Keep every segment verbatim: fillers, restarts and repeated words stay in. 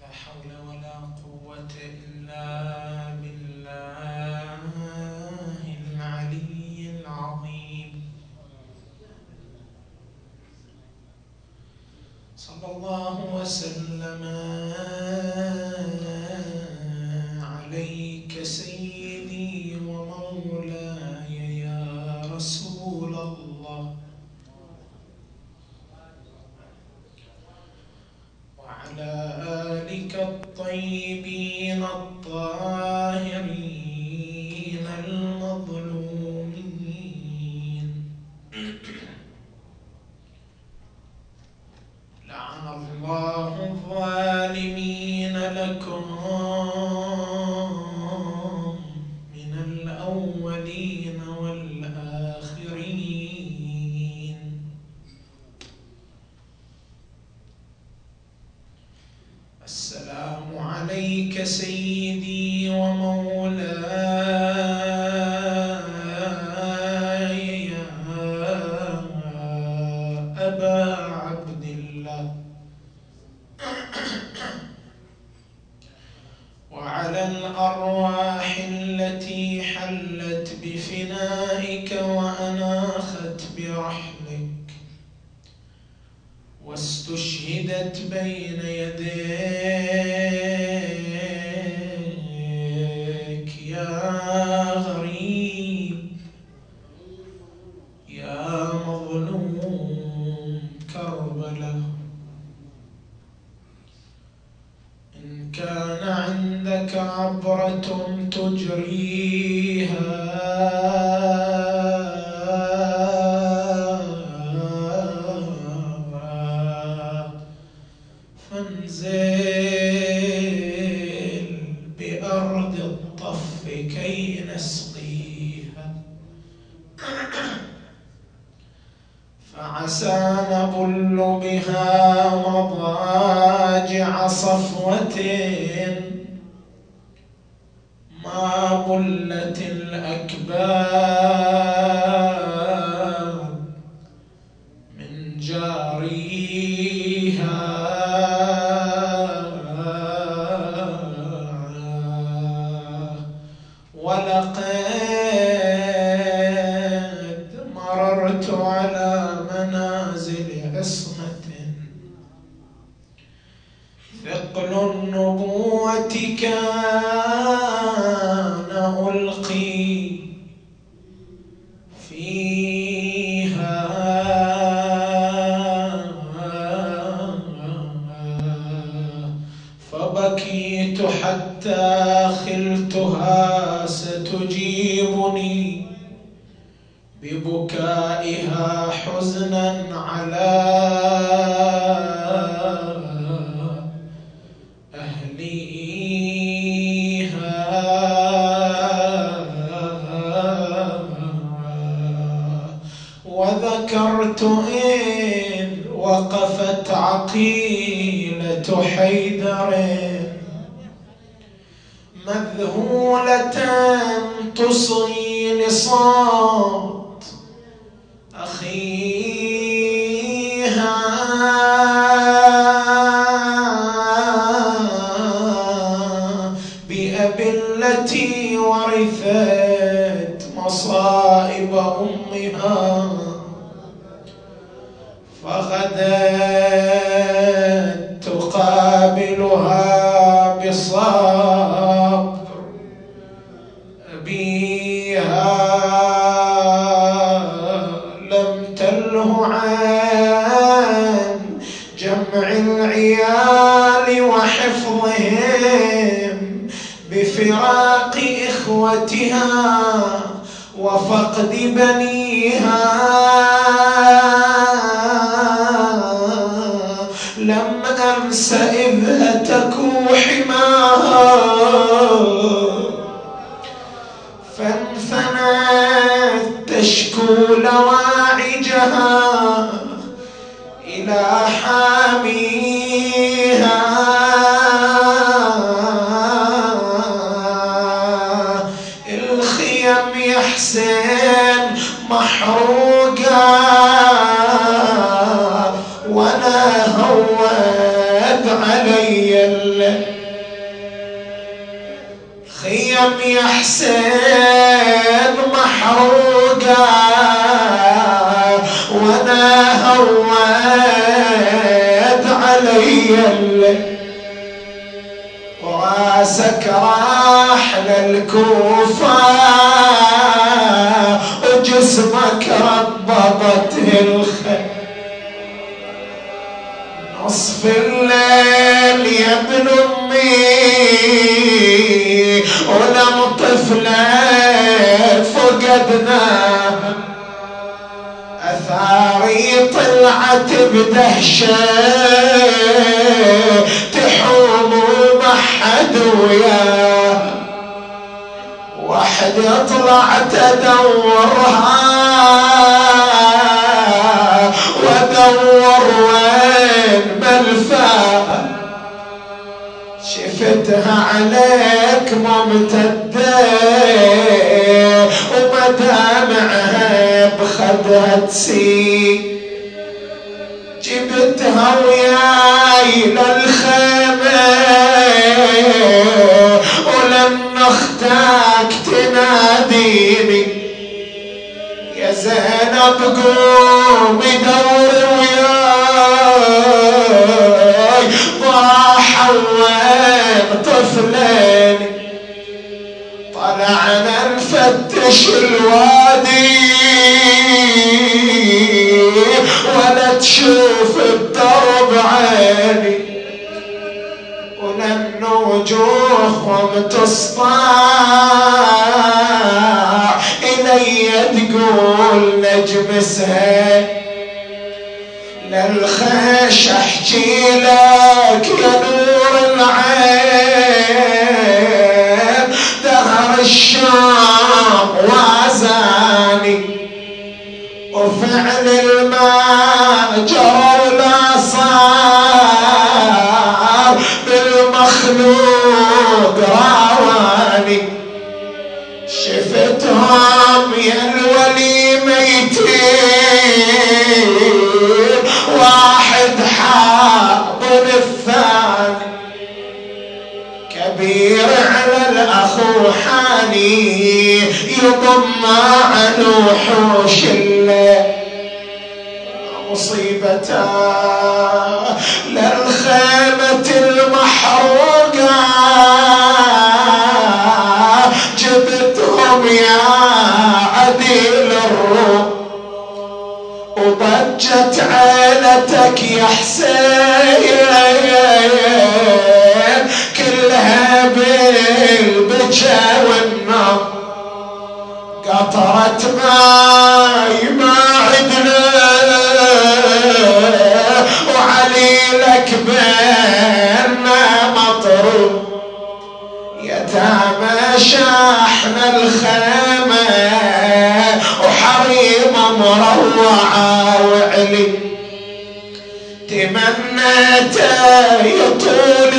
حول ولا قوة إلا بالله العلي العظيم. صلى الله وسلم عليك سيدي ومولاي يا رسول الله، وعلى آلك الطيبين الطاهرين المظلومين. لعن الله الظالمين لكم من الأولين والآخرين. السلام عليك سيدي ومولاي يا أبا عبد الله، وعلى الأرواح التي حلت بفنائك وأناخت برحلك واستشهدت بين يديك يا غريب يا مظلوم كربلاء. إن كان عندك عبرة تجريها فانزل بأرض الطف كي نسقيها، فعسى نبل بها مضاجع صفوة ما بلت الأكباد من جاريها. ولقد مررت على منازل عصمة ثقل النبوة كان ألقي فيها، فبكيت حتى خلتها ستجيبني ببكائها حزنا على أهليها. وذكرت إذ وقفت عقيلة حيدر مذهولة تصغي لصوت أخيها، بأبي التي ورثت مصائب أمها، فغدت تقابلها بصبر أبيها. لم تله عن جمع العيال وحفظهم بفراق إخوتها وفقد بنيها. لم أمس إذ هتكوا حماها فانثنت تشكو لواعجها إلى حاميها. الخيم يحسن محروقة ولا هود على علي الخيم يا حسين محروقة وانا هويت علي وراسك راح للكوفة وجسمك ربطته الخيل نصف الليل يا ابن امي ولم طفلة فقدناها اثاري طلعت بدهشة تحوم وما حد وياه وحدي طلعت ادورها وادور وين ملفاها شفتها عليك ممتدة ومدامعها بخدها تسيل جبتها وياي للخيمة ولما اختك تناديني يا زينب قومي دوري وياي ضاحوا وين طفلين طلعنا نفتش الوادي ولا تشوف الدرب عيني ولن وجوههم تصطاع إلي تقول نجم سهيل للخيش احكي لك يا نور العين دهر الشام وازاني وفعل الماء جرى ولا صار بالمخلوق راواني شفتهم يا الولي ميتين واحد حاضن الثاني كبير على الاخو حاني يضم عن وحوش الليل مصيبتا للخيمة المحروقة جبتهم يا عديل الروح وضجت عيلتك يا حسين كلها بالبكا والنار قطرت ماي ما عدنا وعليلك بينا مطروح يتامى شاحن الخيمة وحريم مروعة وعلي تمنيت يطول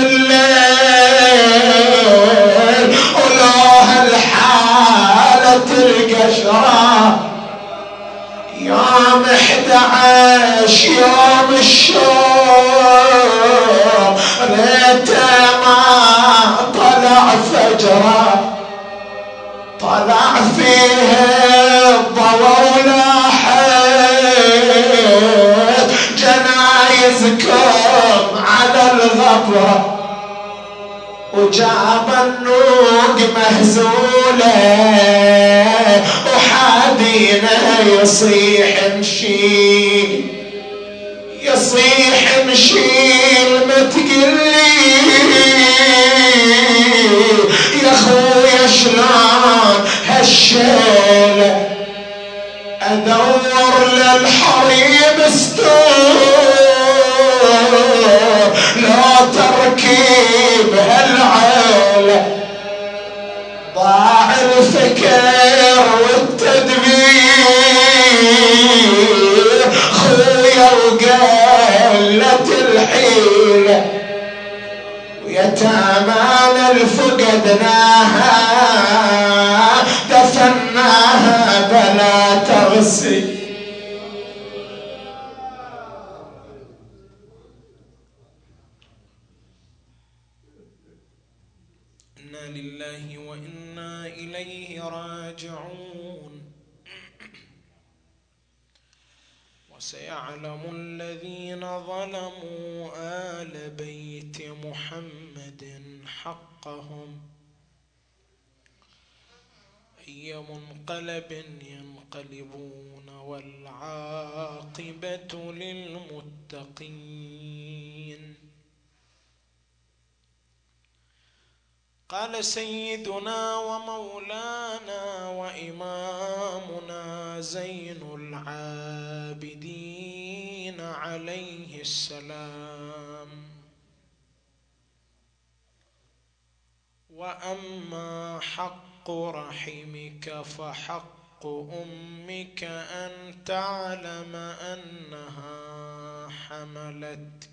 الليل ولو هالحالة تلقى شراب يوم احدى عشر يوم الشوق ريته ما طلع فجره طلع فيه الضوء ولاحت جنايزكم على الغبره وجاب النوق مهزوله وحادينا يصيح مشيل يصيح مشيل ما تقلي يا خويا شلون هالشيله ادور للحريم ستور لا تركيب هالعيله ضاع الفكر والتدبير خويا وقلت الحيله ويتامانا الفقدناها دفناها بلا تغسي إنا لله وإنا إليه راجعون. وسيعلم الذين ظلموا آل بيت محمد حقهم أي منقلب ينقلبون والعاقبة للمتقين. قال سيدنا ومولانا وإمامنا زين العابدين عليه السلام: وأما حق رحمك فحق أمك أن تعلم أنها حملتك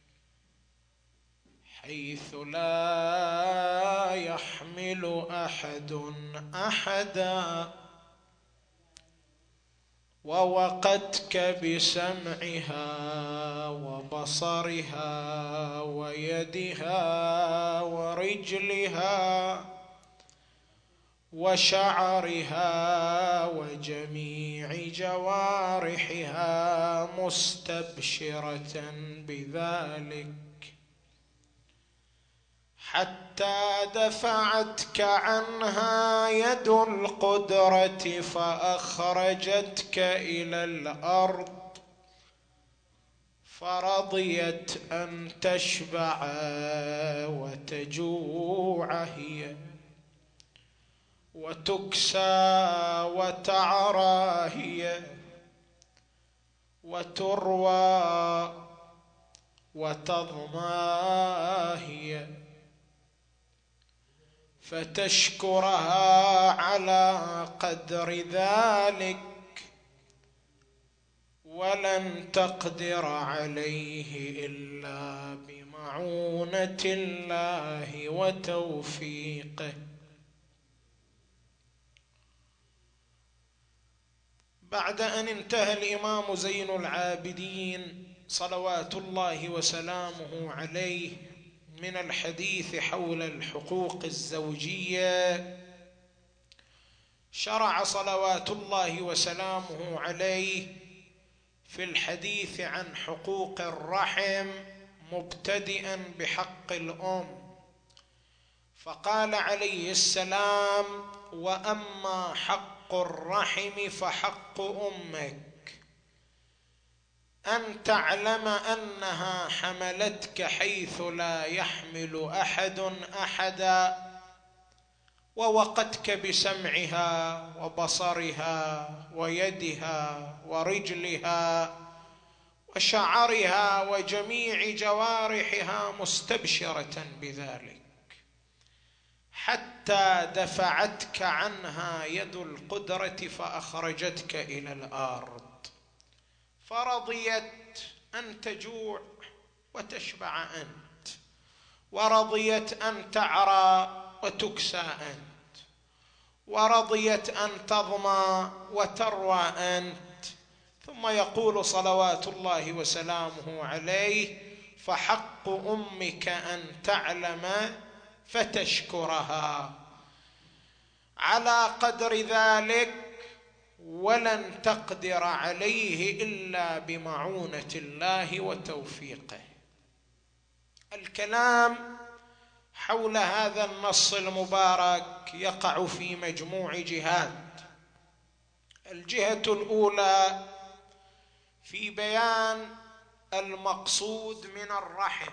حيث لا يحمل أحد أحدا، ووقتك بسمعها وبصرها ويدها ورجلها وشعرها وجميع جوارحها مستبشرة بذلك، حتى دفعتك عنها يد القدرة فأخرجتك إلى الأرض، فرضيت أن تشبع وتجوع هي، وتكسى وتعرى هي، وتروى وتظمى هي، فتشكرها على قدر ذلك، ولن تقدر عليه إلا بمعونة الله وتوفيقه. بعد أن انتهى الإمام زين العابدين صلوات الله وسلامه عليه من الحديث حول الحقوق الزوجية، شرع صلوات الله وسلامه عليه في الحديث عن حقوق الرحم، مبتدئا بحق الأم، فقال عليه السلام: وأما حق الرحم فحق أمك أن تعلم أنها حملتك حيث لا يحمل أحد أحدا، ووقتك بسمعها وبصرها ويدها ورجلها وشعرها وجميع جوارحها مستبشرة بذلك، حتى دفعتك عنها يد القدرة فأخرجتك إلى الأرض، فرضيت أن تجوع وتشبع أنت، ورضيت أن تعرى وتكسى أنت، ورضيت أن تظمى وتروى أنت. ثم يقول صلوات الله وسلامه عليه: فحق أمك أن تعلم فتشكرها على قدر ذلك، ولن تقدر عليه إلا بمعونة الله وتوفيقه. الكلام حول هذا النص المبارك يقع في مجموع جهات. الجهة الأولى في بيان المقصود من الرحم.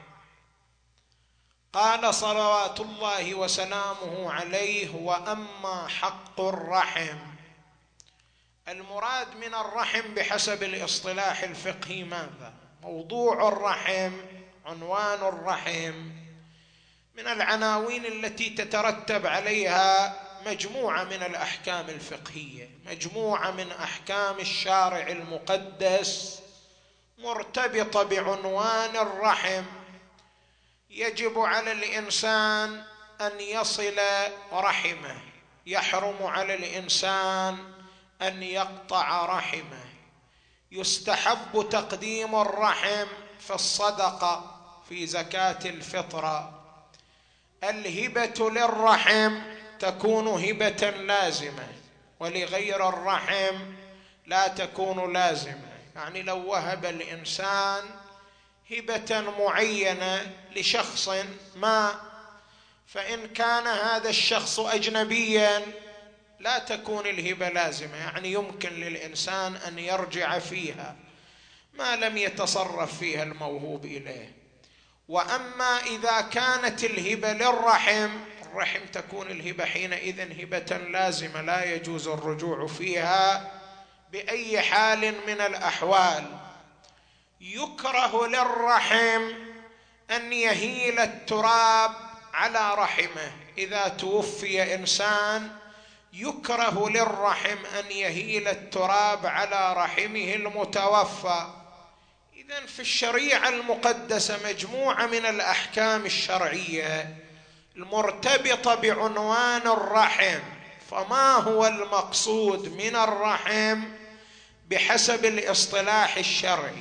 قال صلوات الله وسلامه عليه: وأما حق الرحم. المراد من الرحم بحسب الاصطلاح الفقهي ماذا؟ موضوع الرحم، عنوان الرحم، من العناوين التي تترتب عليها مجموعة من الأحكام الفقهية، مجموعة من أحكام الشارع المقدس مرتبطة بعنوان الرحم. يجب على الإنسان أن يصل رحمه، يحرم على الإنسان أن يقطع رحمه، يستحب تقديم الرحم في الصدقة في زكاة الفطرة، الهبة للرحم تكون هبة لازمة، ولغير الرحم لا تكون لازمة. يعني لو وهب الإنسان هبة معينة لشخص ما، فإن كان هذا الشخص أجنبيا لا تكون الهبة لازمة، يعني يمكن للإنسان أن يرجع فيها ما لم يتصرف فيها الموهوب إليه. وأما إذا كانت الهبة للرحم، الرحم تكون الهبة حينئذ هبة لازمة لا يجوز الرجوع فيها بأي حال من الأحوال. يكره للرحم أن يهيل التراب على رحمه. إذا توفي إنسان يكره للرحم أن يهيل التراب على رحمه المتوفى. إذن في الشريعة المقدسة مجموعة من الأحكام الشرعية المرتبطة بعنوان الرحم. فما هو المقصود من الرحم بحسب الاصطلاح الشرعي؟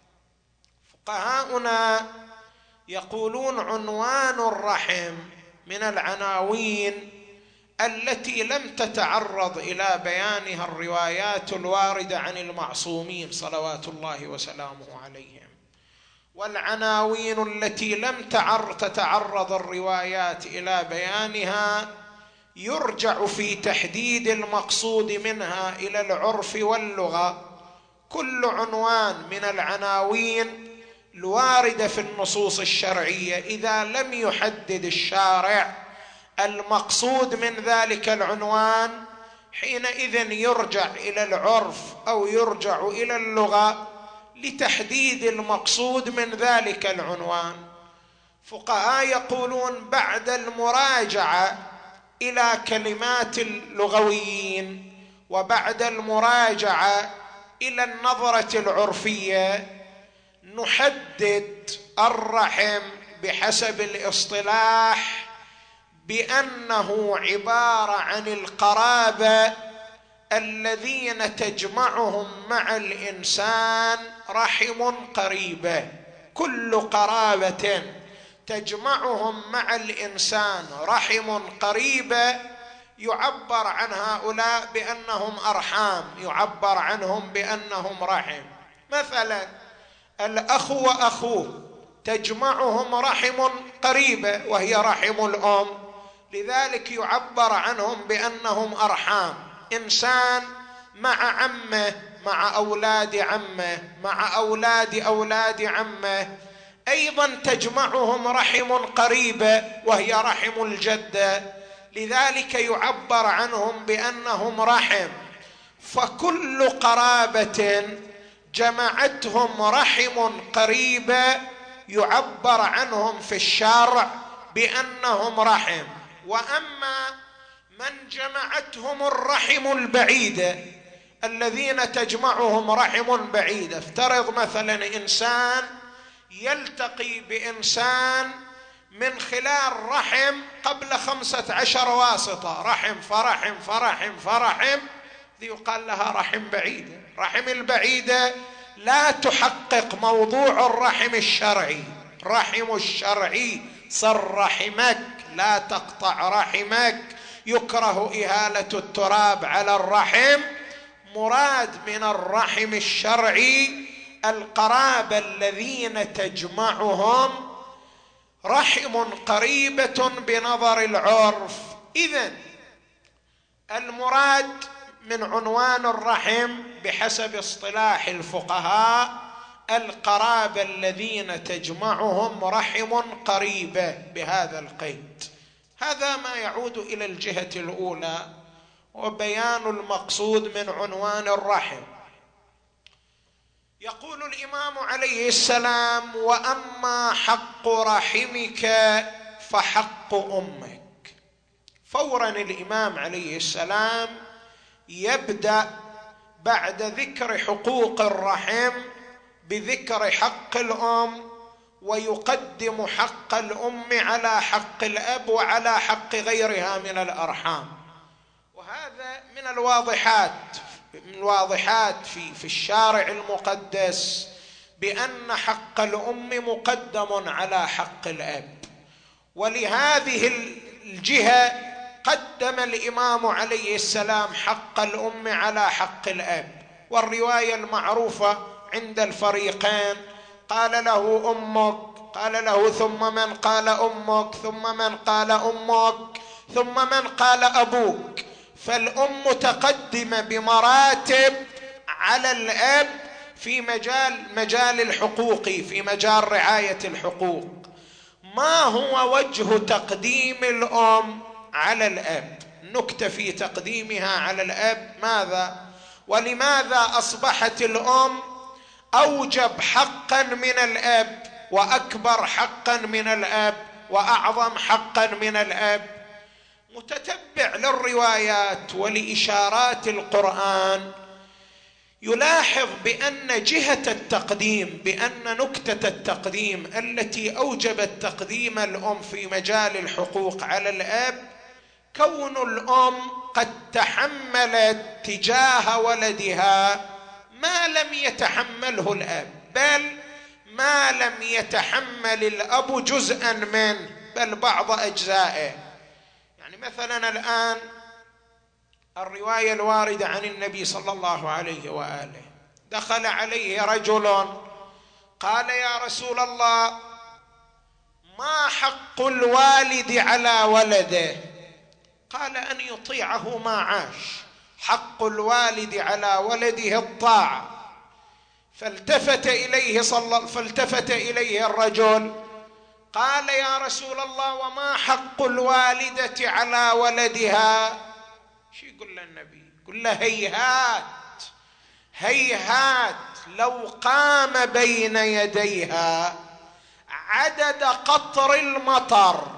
فقهاؤنا يقولون عنوان الرحم من العناوين التي لم تتعرض إلى بيانها الروايات الواردة عن المعصومين صلوات الله وسلامه عليهم، والعناوين التي لم تتعرض الروايات إلى بيانها يرجع في تحديد المقصود منها إلى العرف واللغة. كل عنوان من العناوين الواردة في النصوص الشرعية إذا لم يحدد الشارع المقصود من ذلك العنوان، حينئذ يرجع إلى العرف أو يرجع إلى اللغة لتحديد المقصود من ذلك العنوان. فقهاء يقولون بعد المراجعة إلى كلمات اللغويين وبعد المراجعة إلى النظرة العرفية نحدد الرحم بحسب الاصطلاح بأنه عبارة عن القرابة الذين تجمعهم مع الإنسان رحم قريبة. كل قرابة تجمعهم مع الإنسان رحم قريبة يعبر عن هؤلاء بأنهم أرحام، يعبر عنهم بأنهم رحم. مثلا الأخ وأخوه تجمعهم رحم قريبة وهي رحم الأم، لذلك يعبر عنهم بأنهم أرحام. إنسان مع عمه، مع أولاد عمه، مع أولاد أولاد عمه، أيضا تجمعهم رحم قريبة وهي رحم الجدة، لذلك يعبر عنهم بأنهم رحم. فكل قرابة جمعتهم رحم قريبة يعبر عنهم في الشرع بأنهم رحم. وأما من جمعتهم الرحم البعيدة الذين تجمعهم رحم بعيدة، افترض مثلا إنسان يلتقي بإنسان من خلال رحم قبل خمسة عشر واسطة، رحم فرحم فرحم فرحم، ذي يقال لها رحم بعيدة. رحم البعيدة لا تحقق موضوع الرحم الشرعي. رحم الشرعي صر رحمك، لا تقطع رحمك. يكره إهالة التراب على الرحم. مراد من الرحم الشرعي القرابة الذين تجمعهم رحم قريبة بنظر العرف. إذن المراد من عنوان الرحم بحسب اصطلاح الفقهاء القرابة الذين تجمعهم رحم قريبة بهذا القيد. هذا ما يعود إلى الجهة الأولى وبيان المقصود من عنوان الرحم. يقول الإمام عليه السلام: وأما حق رحمك فحق أمك. فورا الإمام عليه السلام يبدأ بعد ذكر حقوق الرحم بذكر حق الأم، ويقدم حق الأم على حق الأب وعلى حق غيرها من الأرحام. وهذا من الواضحات من الواضحات في في الشارع المقدس بأن حق الأم مقدم على حق الأب. ولهذه الجهة قدم الإمام عليه السلام حق الأم على حق الأب. والرواية المعروفة عند الفريقين قال له أمك، قال له ثم من؟ قال أمك، ثم من؟ قال أمك، ثم من؟ قال أبوك. فالأم متقدمة بمراتب على الأب في مجال مجال الحقوق، في مجال رعاية الحقوق. ما هو وجه تقديم الأم على الأب؟ نكتة في تقديمها على الأب ماذا؟ ولماذا أصبحت الأم أوجب حقا من الأب وأكبر حقا من الأب وأعظم حقا من الأب؟ متتبع للروايات ولإشارات القرآن يلاحظ بأن جهة التقديم، بأن نكتة التقديم التي أوجبت تقديم الأم في مجال الحقوق على الأب كون الأم قد تحملت تجاه ولدها ما لم يتحمله الأب، بل ما لم يتحمل الأب جزءا منه بل بعض أجزائه. يعني مثلا الآن الرواية الواردة عن النبي صلى الله عليه وآله، دخل عليه رجل قال يا رسول الله ما حق الوالد على ولده؟ قال أن يطيعه ما عاش. حق الوالد على ولده الطاعة. فالتفت إليه صلى فالتفت إليه الرجل قال يا رسول الله وما حق الوالدة على ولدها؟ شو يقول له النبي؟ يقول له هيهات هيهات لو قام بين يديها عدد قطر المطر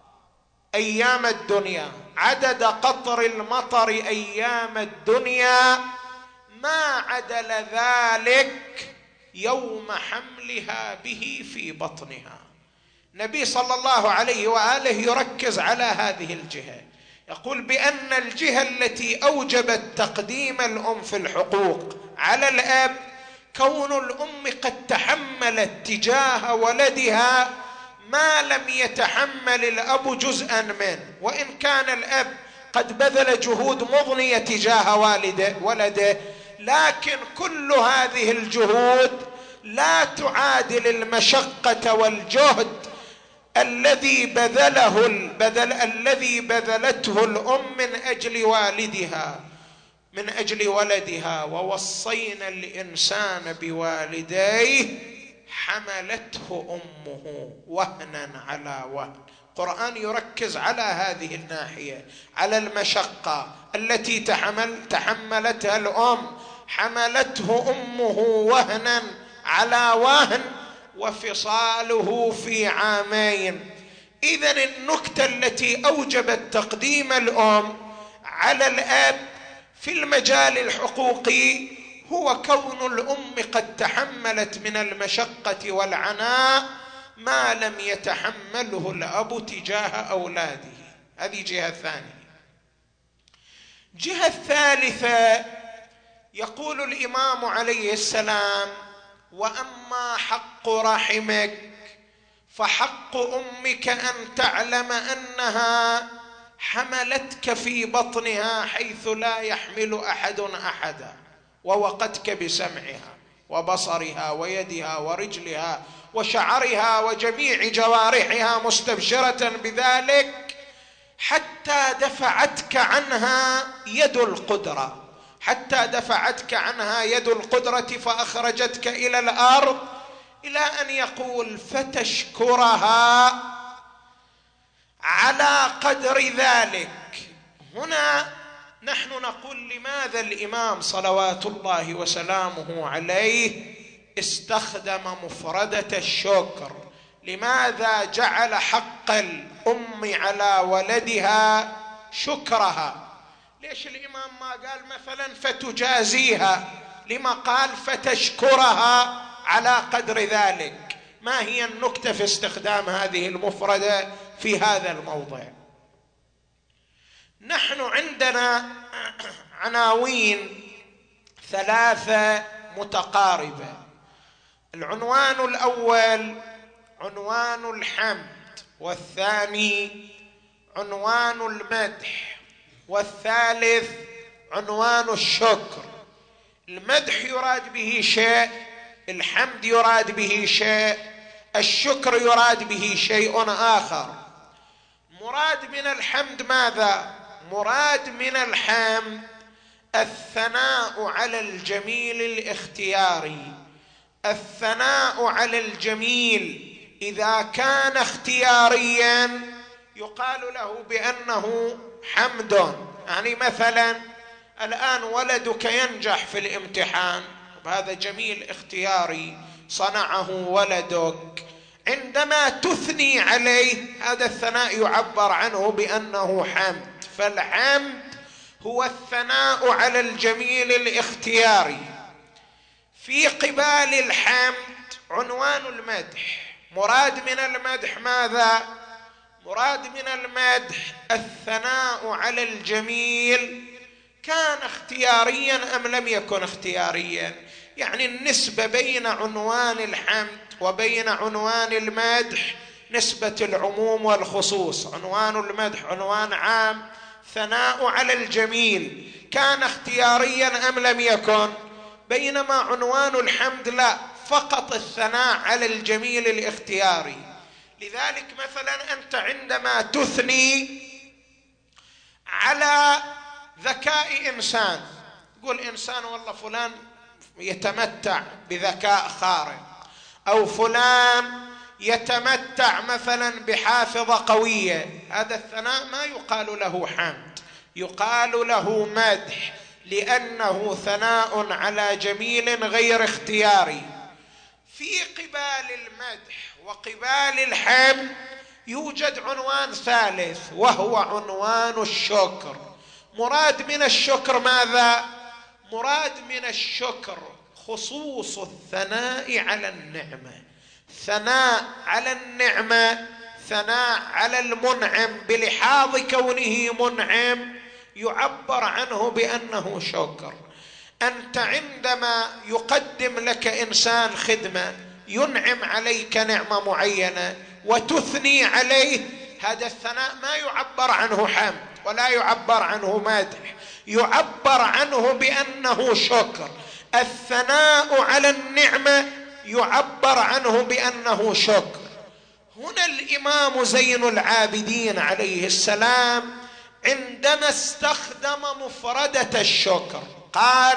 أيام الدنيا، عدد قطر المطر أيام الدنيا ما عدل ذلك يوم حملها به في بطنها. النبي صلى الله عليه وآله يركز على هذه الجهة، يقول بأن الجهة التي أوجبت تقديم الأم في الحقوق على الأب كون الأم قد تحملت تجاه ولدها ما لم يتحمل الأب جزءا منه، وإن كان الأب قد بذل جهود مضنية تجاه والده ولده، لكن كل هذه الجهود لا تعادل المشقة والجهد الذي بذله البذل الذي بذلته الأم من أجل والدها من أجل ولدها. ووصينا الإنسان بوالديه حملته أمه وهنا على وهن. القرآن يركز على هذه الناحية، على المشقة التي تحمل تحملتها الأم، حملته أمه وهنا على وهن وفصاله في عامين. إذن النكتة التي أوجبت تقديم الأم على الأب في المجال الحقوقي هو كون الأم قد تحملت من المشقة والعناء ما لم يتحمله الأب تجاه أولاده. هذه جهة ثانية. جهة ثالثة يقول الإمام عليه السلام وأما حق رحمك فحق أمك أن تعلم أنها حملتك في بطنها حيث لا يحمل أحد أحدا، ووقتك بسمعها وبصرها ويدها ورجلها وشعرها وجميع جوارحها مستبشرة بذلك حتى دفعتك عنها يد القدرة حتى دفعتك عنها يد القدرة فأخرجتك إلى الأرض، إلى أن يقول فتشكرها على قدر ذلك. هنا نحن نقول لماذا الإمام صلوات الله وسلامه عليه استخدم مفردة الشكر؟ لماذا جعل حق الأم على ولدها شكرها؟ ليش الإمام ما قال مثلا فتجازيها؟ لما قال فتشكرها على قدر ذلك؟ ما هي النكتة في استخدام هذه المفردة في هذا الموضع؟ نحن عندنا عناوين ثلاثة متقاربة. العنوان الأول عنوان الحمد، والثاني عنوان المدح، والثالث عنوان الشكر. المدح يراد به شيء، الحمد يراد به شيء، الشكر يراد به شيء آخر. مراد من الحمد ماذا؟ مراد من الحمد الثناء على الجميل الاختياري. الثناء على الجميل إذا كان اختياريا يقال له بأنه حمد. يعني مثلا الآن ولدك ينجح في الامتحان، هذا جميل اختياري صنعه ولدك، عندما تثني عليه هذا الثناء يعبر عنه بأنه حمد. فالحمد هو الثناء على الجميل الاختياري. في قبال الحمد عنوان المدح. مراد من المدح ماذا؟ مراد من المدح الثناء على الجميل، كان اختياريا أم لم يكن اختياريا. يعني النسبة بين عنوان الحمد وبين عنوان المدح نسبة العموم والخصوص. عنوان المدح عنوان عام، ثناء على الجميل كان اختياريا أم لم يكن، بينما عنوان الحمد لا، فقط الثناء على الجميل الاختياري. لذلك مثلا أنت عندما تثني على ذكاء إنسان، تقول إنسان والله فلان يتمتع بذكاء خارق، أو فلان يتمتع مثلا بحافظة قوية، هذا الثناء ما يقال له حمد، يقال له مدح، لأنه ثناء على جميل غير اختياري. في قبال المدح وقبال الحمد يوجد عنوان ثالث وهو عنوان الشكر. مراد من الشكر ماذا؟ مراد من الشكر خصوص الثناء على النعمة. ثناء على النعمة، ثناء على المنعم بلحاظ كونه منعم يعبر عنه بأنه شكر. أنت عندما يقدم لك إنسان خدمة، ينعم عليك نعمة معينة وتثني عليه، هذا الثناء ما يعبر عنه حمد ولا يعبر عنه مدح، يعبر عنه بأنه شكر. الثناء على النعمة يعبر عنه بأنه شكر. هنا الإمام زين العابدين عليه السلام عندما استخدم مفردة الشكر قال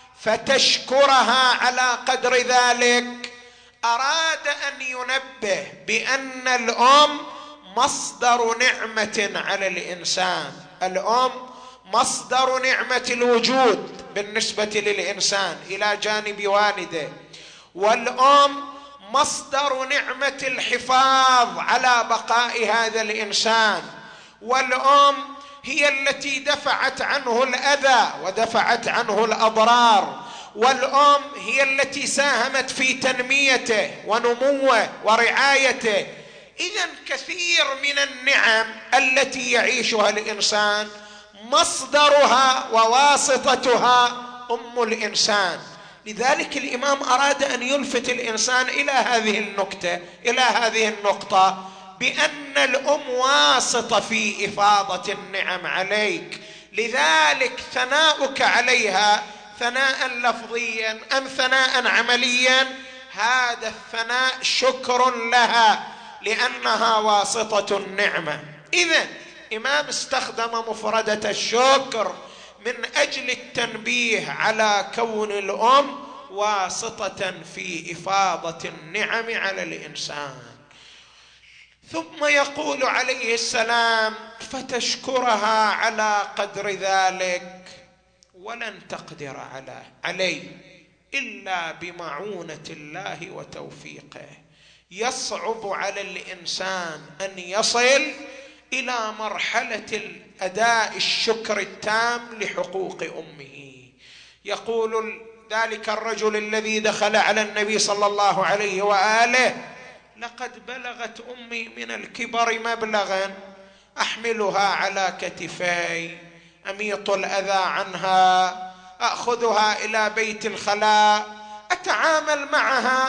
فتشكرها على قدر ذلك، أراد أن ينبه بأن الأم مصدر نعمة على الإنسان. الأم مصدر نعمة الوجود بالنسبة للإنسان إلى جانب والده، والأم مصدر نعمة الحفاظ على بقاء هذا الإنسان، والأم هي التي دفعت عنه الأذى ودفعت عنه الأضرار، والأم هي التي ساهمت في تنميته ونموه ورعايته. إذن كثير من النعم التي يعيشها الإنسان مصدرها وواسطتها أم الإنسان. لذلك الإمام أراد أن يلفت الإنسان إلى هذه النكتة، إلى هذه النقطة، بأن الأم واسطة في إفاضة النعم عليك. لذلك ثناؤك عليها ثناء لفظيا أم ثناء عمليا، هذا الثناء شكر لها لأنها واسطة النعمة. إذن إمام استخدم مفردة الشكر من أجل التنبيه على كون الأم واسطة في إفاضة النعم على الإنسان. ثم يقول عليه السلام فتشكرها على قدر ذلك ولن تقدر عليه إلا بمعونة الله وتوفيقه. يصعب على الإنسان أن يصل إلى مرحلة الأداء الشكر التام لحقوق أمه. يقول ذلك الرجل الذي دخل على النبي صلى الله عليه وآله لقد بلغت أمي من الكبر مبلغا أحملها على كتفي، أميط الأذى عنها، أخذها إلى بيت الخلاء، أتعامل معها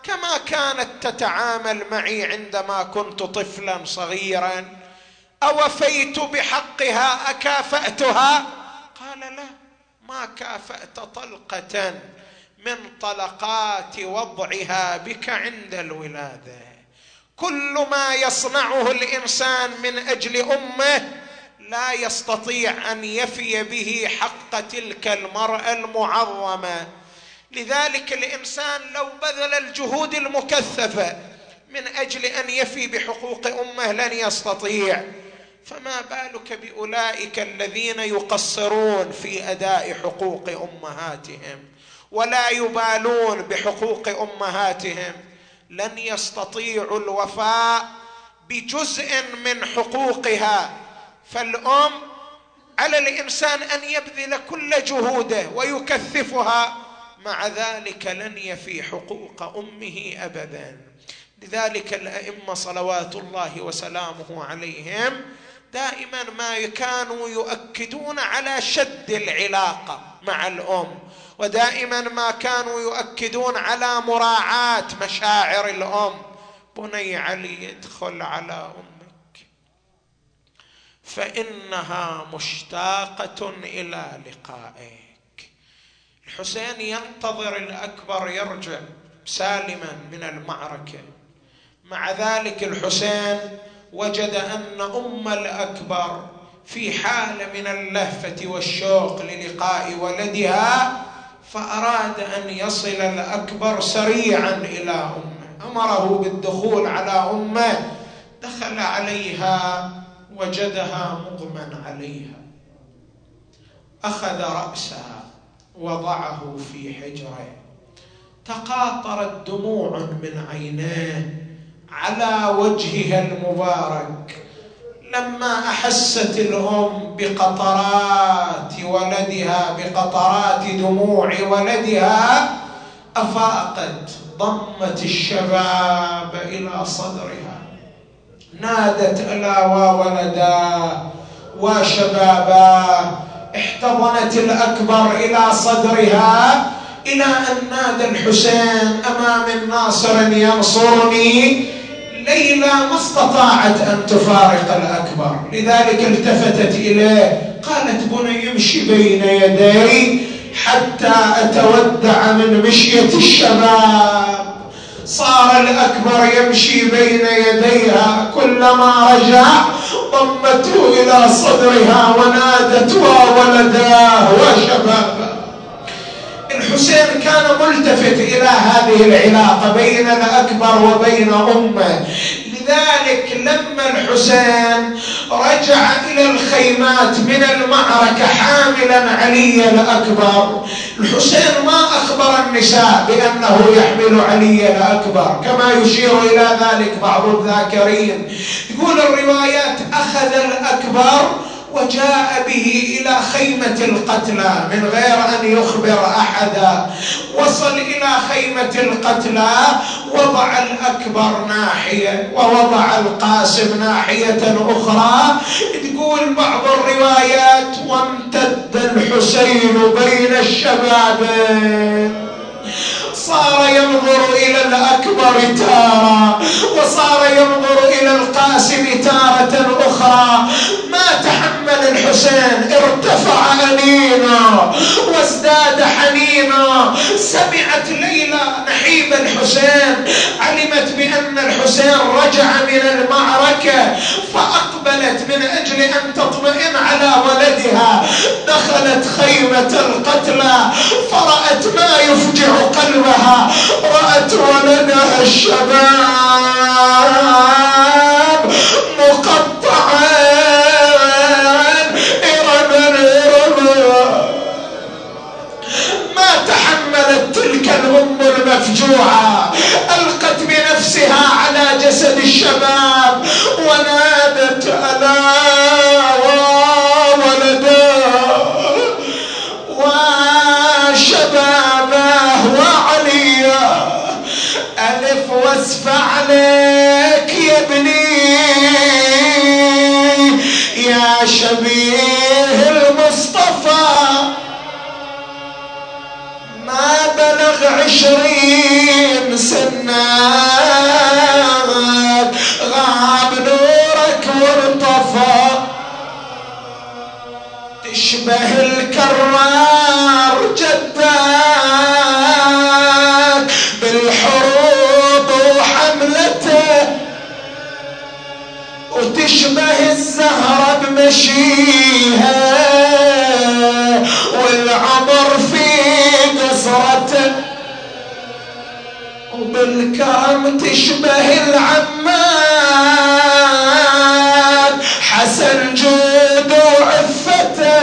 كما كانت تتعامل معي عندما كنت طفلا صغيرا. أوفيت بحقها؟ أكافأتها؟ قال لا، ما كافأت طلقة من طلقات وضعها بك عند الولادة. كل ما يصنعه الإنسان من أجل أمه لا يستطيع أن يفي به حق تلك المرأة المعظمة. لذلك الإنسان لو بذل الجهود المكثفة من أجل أن يفي بحقوق أمه لن يستطيع، فما بالك بأولئك الذين يقصرون في أداء حقوق أمهاتهم ولا يبالون بحقوق أمهاتهم؟ لن يستطيعوا الوفاء بجزء من حقوقها. فالأم على الإنسان أن يبذل كل جهوده ويكثفها، مع ذلك لن يفي حقوق أمه أبدا. لذلك الأئمة صلوات الله وسلامه عليهم دائما ما كانوا يؤكدون على شد العلاقة مع الأم، ودائما ما كانوا يؤكدون على مراعاة مشاعر الأم. بني علي ادخل على أمك فإنها مشتاقة إلى لقائك. الحسين ينتظر الأكبر يرجع سالما من المعركة، مع ذلك الحسين وجد أن أم الأكبر في حالة من اللهفة والشوق للقاء ولدها، فأراد أن يصل الأكبر سريعا إلى أمه، أمره بالدخول على أمه. دخل عليها وجدها مغمى عليها، أخذ رأسها وضعه في حجره، تقاطرت دموع من عينيه على وجهها المبارك. لما أحست الأم بقطرات ولدها، بقطرات دموع ولدها، أفاقت، ضمت الشباب إلى صدرها، نادت ألا وولدا وشبابا، احتضنت الأكبر إلى صدرها، إلى أن نادى الحسين أما من ناصر ينصرني. ليلى ما استطاعت أن تفارق الأكبر، لذلك التفتت إليه قالت بني امشي بين يدي حتى أتودع من مشية الشباب. صار الأكبر يمشي بين يديها، كلما رجع ضمته إلى صدرها ونادت وولداه وشبابه. الحسين كان ملتفت إلى هذه العلاقة بين الأكبر وبين أمه. لذلك لما الحسين رجع إلى الخيمات من المعركة حاملا علي الأكبر، الحسين ما أخبر النساء بأنه يحمل علي الأكبر كما يشير إلى ذلك بعض الذاكرين. يقول الروايات أخذ الأكبر وجاء به إلى خيمة القتلى من غير أن يخبر أحدا. وصل إلى خيمة القتلى، وضع الأكبر ناحية ووضع القاسم ناحية أخرى. تقول بعض الروايات وامتد الحسين بين الشبابين، صار ينظر إلى الأكبر تارة وصار ينظر إلى القاسم تارة أخرى. ما تحمل الحسين، ارتفع أنينا وازداد حنينا. سمعت ليلى نحيب الحسين، علمت بأن الحسين رجع من المعركة، فأقبلت من أجل أن تطمئن على ولدها. دخلت خيمة القتلى فرأت ما يفجع قلبها، رأت ولدها الشباب مقطعا إرما إرما. ما تحملت تلك الأم المفجوعة، ألقت بنفسها على جسد الشباب ونادت ألا وولدا وشبابه وعليا، ألف واسف عليك يا ابني يا شبيه المصطفى. ما بلغ عشرين سنة النار غاب نورك وارطفى تشبه الكرار جداك بالحروب وحملته وتشبه الزهرة بمشيها والعمر في قصرته وبالكرم تشبه العماد حسن جود وعفته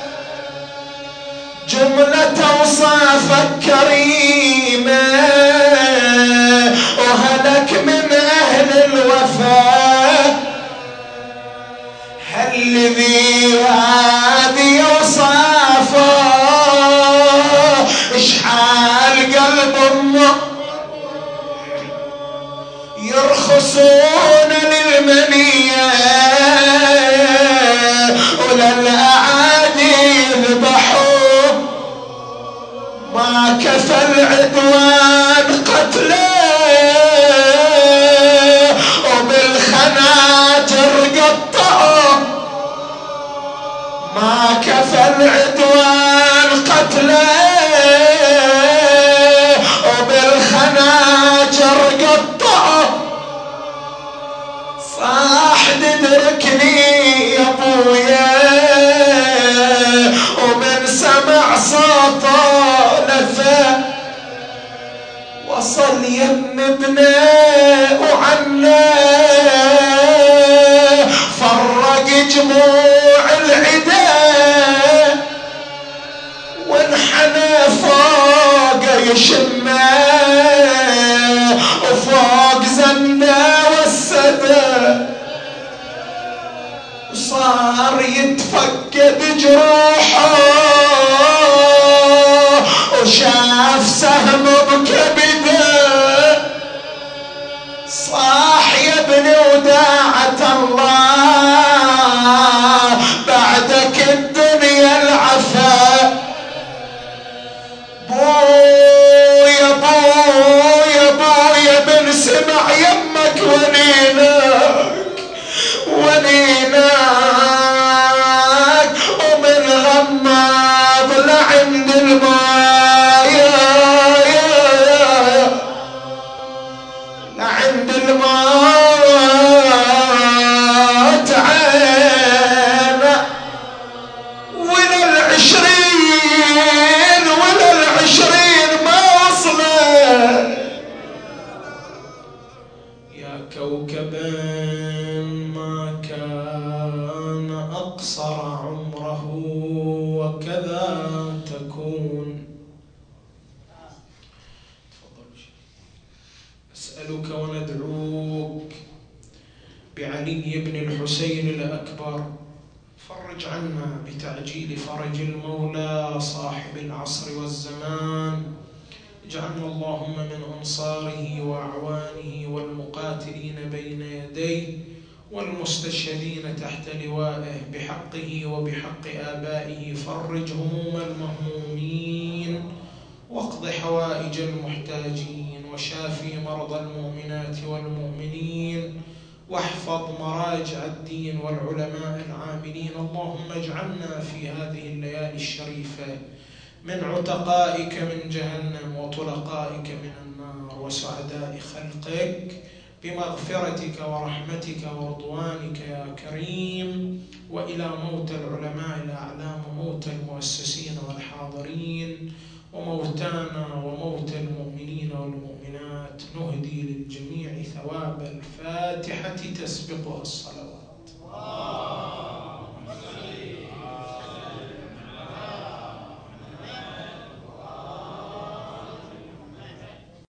جملة اوصافك كريمة وهلك من اهل الوفاء هل الذي هذه اوصافه اشحال قلب امه يرخصون للمنية وللأعادي يذبحوا ما كفى العدوان قتله وبالخناجر قطعوا ما كفى العدوان قتله وبالخناجر قطعوا صاح تدركني يا ابويا ومن سمع صوته لفى وصل يم ابنه وعنه فرق جموع العدا وانحنى فوق يشمه وفوق زنه والسدى وصار يتفقد جروحه وشاف سهم بكبده صاح يا ابني وداعة الله بعدك الدنيا العفا بويا بويا بويا من سمع يمك ونيناك ونيناك ومن غمض لعند الماء لعند الماء تعالى ولا العشرين ولا العشرين ما وصله يا كوكبا ما كان أقصر عمره وكذا تكون. أسألك وندعوك بعلي بن الحسين الأكبر فرج عنا بتعجيل فرج المولى صاحب العصر والزمان اجعلنا اللهم من أنصاره وأعوانه والمقاتلين بين يديه والمستشهدين تحت لوائه بحقه وبحق آبائه فرج هموم المهمومين واقض حوائج المحتاجين وشافي مرضى المؤمنات والمؤمنين واحفظ مراجع الدين والعلماء العاملين. اللهم اجعلنا في هذه الليالي الشريفة من عتقائك من جهنم وطلقائك من النار وسعداء خلقك بمغفرتك ورحمتك ورضوانك يا كريم. وإلى موت العلماء الأعلام وموت المؤسسين والحاضرين وموتانا وموت المؤمنين والمؤمنات نهدي للجميع ثواب الفاتحة تسبقها الصلوات.